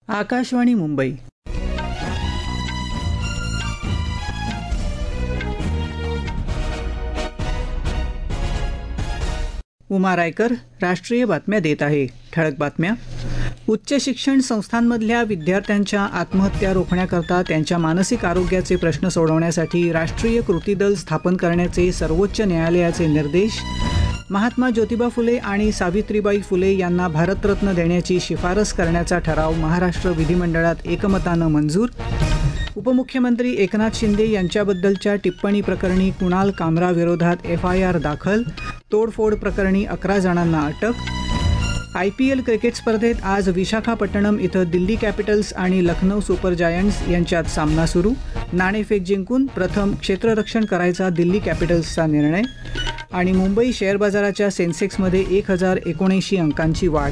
आकाशवाणी मुंबई. उमा रायकर राष्ट्रीय बातम्या देत आहे. ठळक बातम्या. उच्च शिक्षण संस्थांमधल्या विद्यार्थ्यांच्या आत्महत्या रोखण्याकरता त्यांच्या मानसिक आरोग्याचे प्रश्न सोडवण्यासाठी राष्ट्रीय कृती दल स्थापन करण्याचे सर्वोच्च न्यायालयाचे निर्देश. महात्मा ज्योतिबा फुले आणि सावित्रीबाई फुले यांना भारतरत्न देण्याची शिफारस करण्याचा ठराव महाराष्ट्र विधिमंडळात एकमतानं मंजूर. उपमुख्यमंत्री एकनाथ शिंदे यांच्याबद्दलच्या टिप्पणी प्रकरणी कुणाल कामरा विरोधात FIR दाखल. तोडफोड प्रकरणी 11 जणांना अटक. IPL क्रिकेट स्पर्धेत आज विशाखापट्टणम इथं दिल्ली कॅपिटल्स आणि लखनौ सुपर जायंट्स यांच्यात सामना सुरू. नाणेफेक जिंकून प्रथम क्षेत्ररक्षण करायचा दिल्ली कॅपिटल्सचा निर्णय. आणि मुंबई शेअर बाजाराच्या सेन्सेक्समध्ये 1079 अंकांची वाढ.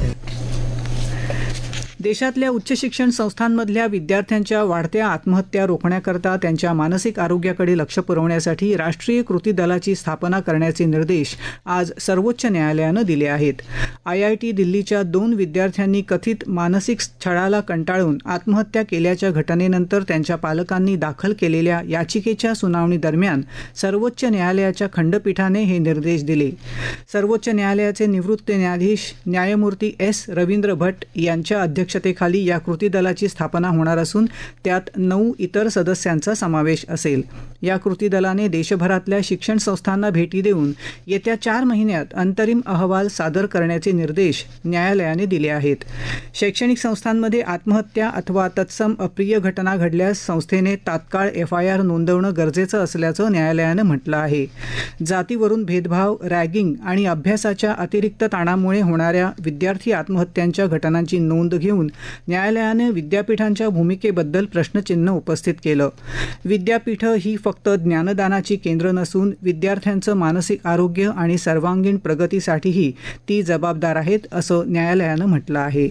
देशातल्या उच्च शिक्षण संस्थांमधल्या विद्यार्थ्यांच्या वाढत्या आत्महत्या रोखण्याकरता त्यांच्या मानसिक आरोग्याकडे लक्ष पुरवण्यासाठी राष्ट्रीय कृती दलाची स्थापना करण्याचे निर्देश आज सर्वोच्च न्यायालयानं दिले आहेत. IIT दिल्लीच्या 2 विद्यार्थ्यांनी कथित मानसिक छळाला कंटाळून आत्महत्या केल्याच्या घटनेनंतर त्यांच्या पालकांनी दाखल केलेल्या याचिकेच्या सुनावणीदरम्यान सर्वोच्च न्यायालयाच्या खंडपीठाने हे निर्देश दिले. सर्वोच्च न्यायालयाचे निवृत्त न्यायाधीश न्यायमूर्ती S. रवींद्र भट्ट यांच्या अध्यक्षतेखाली या कृती दलाची स्थापना होणार असून त्यात 9 इतर सदस्यांचा समावेश असेल. या कृती दलाने देशभरातल्या शिक्षण संस्थांना भेटी देऊन येत्या 4 महिन्यात अंतरिम अहवाल सादर करण्याचे निर्देश न्यायालयाने दिले आहेत. शैक्षणिक संस्थांमध्ये आत्महत्या अथवा तत्सम अप्रिय घटना घडल्यास संस्थेने तात्काळ FIR नोंदवणं गरजेचं असल्याचं न्यायालयानं म्हटलं आहे. जातीवरून भेदभाव, रॅगिंग आणि अभ्यासाच्या अतिरिक्त ताणामुळे होणाऱ्या विद्यार्थी आत्महत्यांच्या घटनांची नोंद घेऊन न्यायालयाने विद्यापीठांच्या भूमिकेबद्दल प्रश्नचिन्ह उपस्थित केलं. विद्यापीठं ही फक्त ज्ञानदानाची केंद्र नसून विद्यार्थ्यांचं मानसिक आरोग्य आणि सर्वांगीण प्रगतीसाठीही ती जबाबदार आहेत असं न्यायालयानं म्हटलं आहे.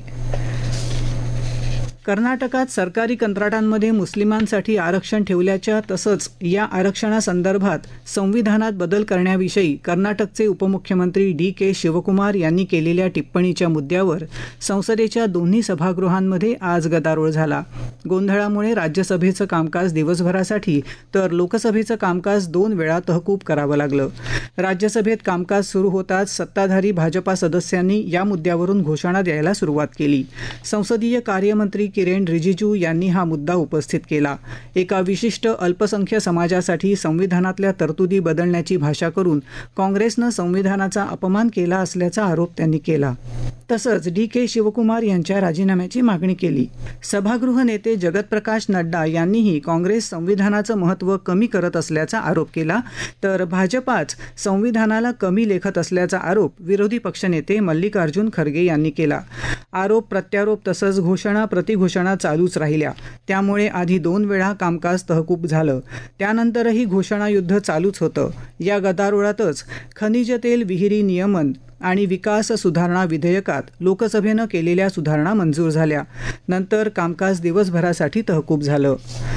कर्नाटकात सरकारी कंत्राटांमध्ये मुस्लिमांसाठी आरक्षण ठेवल्याच्या तसंच या आरक्षणासंदर्भात संविधानात बदल करण्याविषयी कर्नाटकचे उपमुख्यमंत्री DK शिवकुमार यांनी केलेल्या टिप्पणीच्या मुद्द्यावर संसदेच्या दोन्ही सभागृहांमध्ये आज गदारोळ झाला. गोंधळामुळे राज्यसभेचं कामकाज दिवसभरासाठी तर लोकसभेचं कामकाज 2 वेळा तहकूब करावं लागलं. राज्यसभेत कामकाज सुरू होताच सत्ताधारी भाजपा सदस्यांनी या मुद्द्यावरून घोषणा द्यायला सुरुवात केली. संसदीय कार्यमंत्री किरेन रिजिजू यांनी हा मुद्दा उपस्थित केला. एका विशिष्ट अल्पसंख्य समाजासाठी संविधानातल्या तरतुदी बदलण्याची भाषा करून काँग्रेसनं संविधानाचा अपमान केला असल्याचा आरोप त्यांनी केला. तसंच DK शिवकुमार यांच्या राजीनाम्याची मागणी केली. सभागृह नेते जगतप्रकाश नड्डा यांनीही काँग्रेस संविधानाचं महत्त्व कमी करत असल्याचा आरोप केला. तर भाजपाच संविधानाला कमी लेखत असल्याचा आरोप विरोधी पक्षनेते मल्लिकार्जुन खरगे यांनी केला. आरोप प्रत्यारोप तसंच घोषणा प्रतिघोषणा चालूच राहिल्या. त्यामुळे आधी 2 वेळा कामकाज तहकूब झालं. त्यानंतरही घोषणायुद्ध चालूच होतं. या गदारोळातच खनिज तेल विहिरी नियमन आणि विकास सुधारणा विधेयकात लोकसभेनं केलेल्या सुधारणा मंजूर झाल्या. नंतर कामकाज दिवसभरासाठी तहकूब झालं.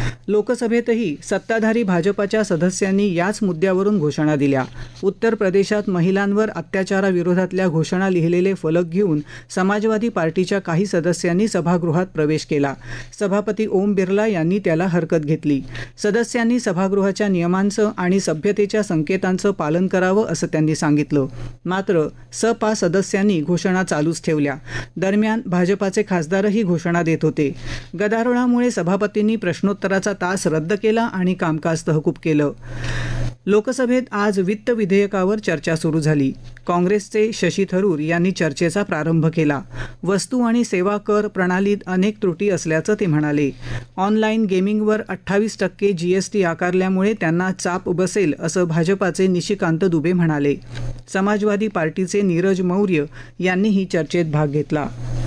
लोकसभेतही सत्ताधारी भाजपाच्या सदस्यांनी याच मुद्द्यावरून घोषणा दिल्या. उत्तर प्रदेशात महिलांवर अत्याचाराविरोधातल्या घोषणा लिहिलेले फलक घेऊन समाजवादी पार्टीच्या काही सदस्यांनी सभागृहात प्रवेश केला. सभापती ओम बिर्ला यांनी त्याला हरकत घेतली. सदस्यांनी सभागृहाच्या नियमांचं आणि सभ्यतेच्या संकेतांचं पालन करावं असं त्यांनी सांगितलं. मात्र सपा सदस्यांनी घोषणा चालूच ठेवल्या. दरम्यान भाजपाचे खासदारही घोषणा देत होते. गदारोळामुळे सभापतींनी प्रश्नोत्तराचा तास रद्द केला आणि कामकाज तहकूब केलं. लोकसभेत आज वित्त विधेयकावर चर्चा सुरू झाली. काँग्रेसचे शशी थरूर यांनी चर्चेचा प्रारंभ केला. वस्तू आणि सेवा कर प्रणालीत अनेक त्रुटी असल्याचं ते म्हणाले. ऑनलाईन गेमिंगवर 28% GST आकारल्यामुळे त्यांना चाप बसेल असं भाजपाचे निशिकांत दुबे म्हणाले. समाजवादी पार्टीचे नीरज मौर्य यांनीही चर्चेत भाग घेतला.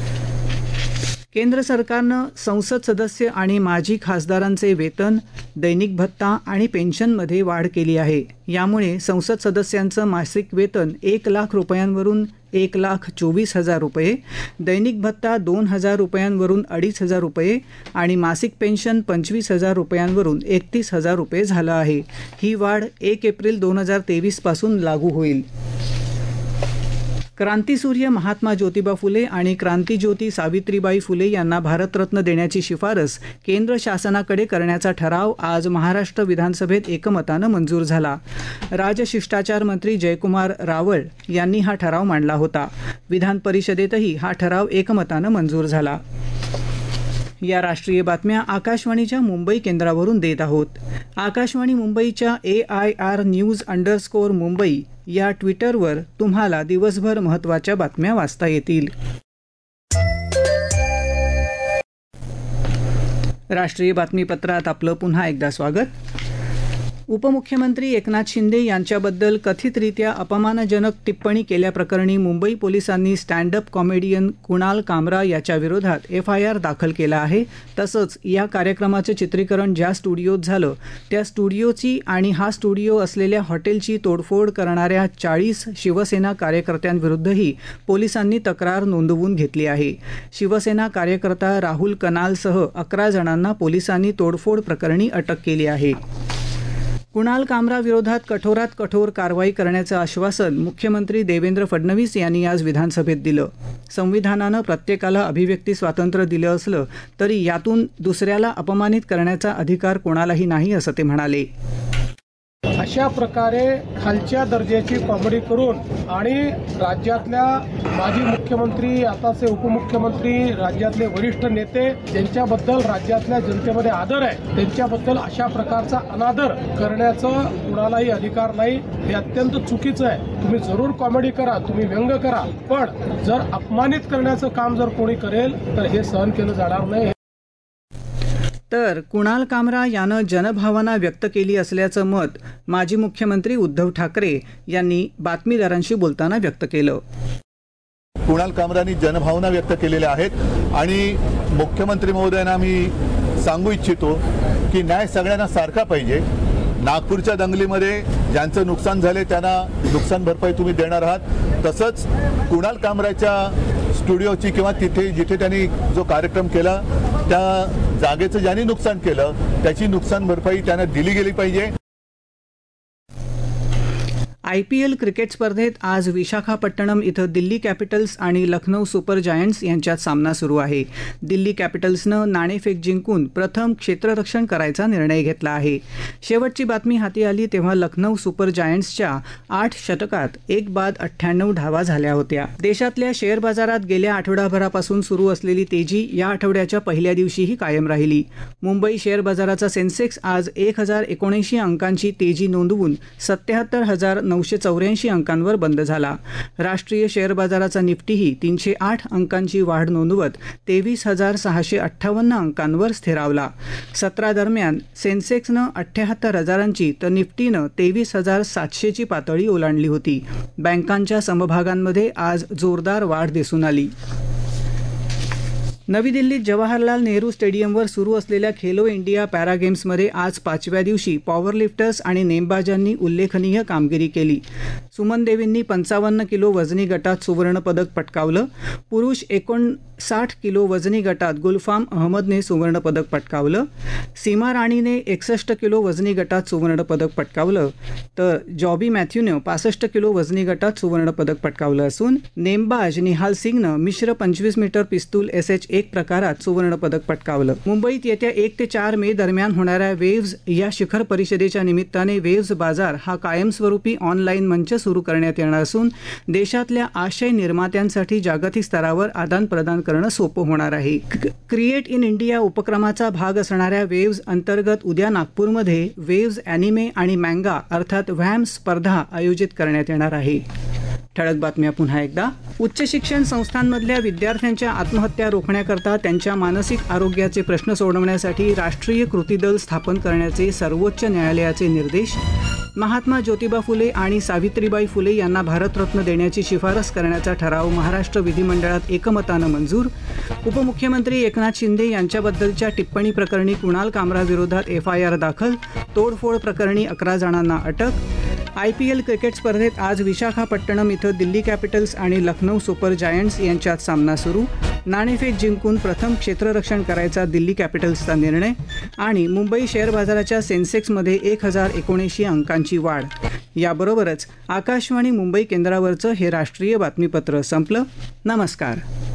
केंद्र सरकारनं संसद सदस्य आणि माजी खासदारांचे वेतन, दैनिक भत्ता आणि पेन्शनमध्ये वाढ केली आहे. यामुळे संसद सदस्यांचं मासिक वेतन 1 लाख रुपयांवरून 1,24,000 रुपये, दैनिक भत्ता 2,000 रुपयांवरून 2,500 रुपये आणि मासिक पेन्शन 25,000 रुपयांवरून 31,000 रुपये झालं आहे. ही वाढ 1 एप्रिल 2023 पासून लागू होईल. क्रांतीसूर्य महात्मा ज्योतिबा फुले आणि क्रांतीज्योती सावित्रीबाई फुले यांना भारतरत्न देण्याची शिफारस केंद्र शासनाकडे करण्याचा ठराव आज महाराष्ट्र विधानसभेत एकमतानं मंजूर झाला. राजशिष्टाचार मंत्री जयकुमार रावळ यांनी हा ठराव मांडला होता. विधान परिषदेतही हा ठराव एकमतानं मंजूर झाला. या राष्ट्रीय बातम्या आकाशवाणीच्या मुंबई केंद्रावरून देत आहोत. आकाशवाणी मुंबईच्या AIR_News_ मुंबई या ट्विटरवर तुम्हाला दिवसभर महत्त्वाच्या बातम्या वाचता येतील. राष्ट्रीय बातमीपत्रात आपलं पुन्हा एकदा स्वागत. उपमुख्यमंत्री एकनाथ शिंदे यांच्याबद्दल कथितरित्या अपमानजनक टिप्पणी केल्याप्रकरणी मुंबई पोलिसांनी स्टँड अप कॉमेडियन कुणाल कामरा याच्या विरोधात FIR दाखल केला आहे. तसंच या कार्यक्रमाचं चित्रीकरण ज्या स्टुडिओत झालं त्या स्टुडिओची आणि हा स्टुडिओ असलेल्या हॉटेलची तोडफोड करणाऱ्या 40 शिवसेना कार्यकर्त्यांविरुद्धही पोलिसांनी तक्रार नोंदवून घेतली आहे. शिवसेना कार्यकर्ता राहुल कनालसह 11 जणांना पोलिसांनी तोडफोड प्रकरणी अटक केली आहे. कुणाल कामरा विरोधात कठोरात कठोर कारवाई करण्याचं आश्वासन मुख्यमंत्री देवेंद्र फडणवीस यांनी आज विधानसभेत दिलं. संविधानानं प्रत्येकाला अभिव्यक्ती स्वातंत्र्य दिलं असलं तरी यातून दुसऱ्याला अपमानित करण्याचा अधिकार कोणालाही नाही असं ते म्हणाले. अशा प्रकारे खालच्या दर्जाची कॉमेडी करून आणि राज्यातल्या माजी मुख्यमंत्री, आताचे उपमुख्यमंत्री, राज्यातले वरिष्ठ नेते ज्यांच्याबद्दल राज्यातल्या जनतेमध्ये आदर आहे त्यांच्याबद्दल अशा प्रकारचा अनादर करण्याचा कुणालाही अधिकार नाही. हे अत्यंत चुकीचं आहे. तुम्ही जरूर कॉमेडी करा, तुम्ही व्यंग करा, पण जर अपमानित करण्याचं काम जर कोणी करेल तर हे सहन केलं जाणार नाही. तर कुणाल कामरा यानं जनभावना व्यक्त केली असल्याचं मत माजी मुख्यमंत्री उद्धव ठाकरे यांनी बातमीदारांशी बोलताना व्यक्त केलं. कुणाल कामरांनी जनभावना व्यक्त केलेल्या आहेत आणि मुख्यमंत्री महोदयांना मी सांगू इच्छितो की न्याय सगळ्यांना सारखा पाहिजे. नागपूरच्या दंगलीमध्ये ज्यांचं नुकसान झाले त्यांना नुकसान भरपाई तुम्ही देणार आहात. तसंच कुणाल कामराच्या स्टुडिओची किंवा तिथे जिथे त्यांनी जो कार्यक्रम केला त्या जागेचं ज्यांनी नुकसान केलं त्याची नुकसान भरपाई त्यांना दिली गेली पाहिजे. IPL क्रिकेट स्पर्धेत आज विशाखापट्टणम इथं दिल्ली कॅपिटल्स आणि लखनौ सुपर जायंट्स यांच्यात सामना सुरू आहे. दिल्ली कॅपिटल्सनं नाणेफेक जिंकून प्रथम क्षेत्ररक्षण करायचा निर्णय घेतला आहे. शेवटची बातमी हाती आली तेव्हा लखनौ सुपर जायंट्सच्या 8 षटकात 1 बाद 98 धावा झाल्या होत्या. देशातल्या शेअर बाजारात गेल्या आठवडाभरापासून सुरू असलेली तेजी या आठवड्याच्या पहिल्या दिवशीही कायम राहिली. मुंबई शेअर बाजाराचा सेन्सेक्स आज 1079 अंकांची तेजी नोंदवून 77,984 अंकांवर बंद झाला. राष्ट्रीय शेअर बाजाराचा निफ्टीही 308 अंकांची वाढ नोंदवत 23,658 अंकांवर स्थिरावला. सत्रादरम्यान सेन्सेक्सनं 78,000ची तर निफ्टीनं 23,700ची पातळी ओलांडली होती. बँकांच्या समभागांमध्ये आज जोरदार वाढ दिसून आली. नवी दिल्लीत जवाहरलाल नेहरू स्टेडियमवर सुरू असलेल्या खेलो इंडिया पॅरा गेम्समध्ये आज 5व्या दिवशी पॉवरलिफ्टर्स आणि नेमबाजांनी उल्लेखनीय कामगिरी केली. सुमन देवींनी 55 किलो वजनी गटात सुवर्णपदक पटकावलं. पुरुष 59 किलो वजनी गटात गुलफाम अहमदने सुवर्णपदक पटकावलं. सीमा राणीने 61 किलो वजनी गटात सुवर्णपदक पटकावलं तर जॉबी मॅथ्यूनं 65 किलो वजनी गटात सुवर्णपदक पटकावलं असून नेमबाज निहाल सिंगनं मिश्र 25 मीटर पिस्तूल SH1 प्रकारात सुवर्णपदक पटकावलं. मुंबईत येत्या 1 ते 4 मे दरम्यान होणाऱ्या वेव्ज या शिखर परिषदेच्या निमित्ताने वेव्ज बाजार हा कायमस्वरूपी ऑनलाईन मंच सुरू करण्यात येणार असून देशातल्या आशय निर्मात्यांसाठी जागतिक स्तरावर आदानप्रदान करणं सोपं होणार आहे. क्रिएट इन इंडिया उपक्रमाचा भाग असणाऱ्या वेव्ज अंतर्गत उद्या नागपूरमध्ये वेव्ज ॲनिमे आणि मँगा अर्थात व्हॅम स्पर्धा आयोजित करण्यात येणार आहे. ठळक बातम्या पुन्हा एकदा. उच्च शिक्षण संस्थांमधल्या विद्यार्थ्यांच्या आत्महत्या रोखण्याकरता त्यांच्या मानसिक आरोग्याचे प्रश्न सोडवण्यासाठी राष्ट्रीय कृती दल स्थापन करण्याचे सर्वोच्च न्यायालयाचे निर्देश. महात्मा ज्योतिबा फुले आणि सावित्रीबाई फुले यांना भारतरत्न देण्याची शिफारस करण्याचा ठराव महाराष्ट्र विधिमंडळात एकमतानं मंजूर. उपमुख्यमंत्री एकनाथ शिंदे यांच्याबद्दलच्या टिप्पणी प्रकरणी कुणाल कामरा विरोधात FIR दाखल. तोडफोड प्रकरणी 11 जणांना अटक. IPL क्रिकेट स्पर्धेत आज विशाखापट्टणम इथं दिल्ली कॅपिटल्स आणि लखनौ सुपर जायंट्स यांच्यात सामना सुरू. नाणेफेक जिंकून प्रथम क्षेत्ररक्षण करायचा दिल्ली कॅपिटल्सचा निर्णय. आणि मुंबई शेअर बाजाराच्या सेन्सेक्समध्ये 1079 अंकांची वाढ. याबरोबरच आकाशवाणी मुंबई केंद्रावरचं हे राष्ट्रीय बातमीपत्र संपलं. नमस्कार.